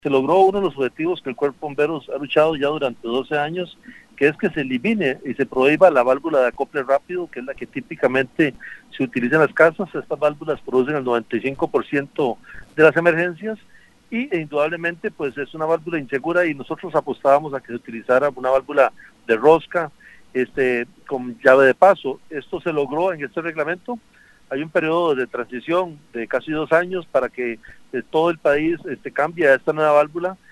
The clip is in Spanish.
se logró uno de los objetivos que el Cuerpo de Bomberos ha luchado ya durante 12 años, que es que se elimine y se prohíba la válvula de acople rápido, que es la que típicamente se utiliza en las casas. Estas válvulas producen el 95% de las emergencias y indudablemente pues es una válvula insegura y nosotros apostábamos a que se utilizara una válvula de rosca con llave de paso. Esto se logró en este reglamento. Hay un periodo de transición de casi 2 años para que todo el país cambie a esta nueva válvula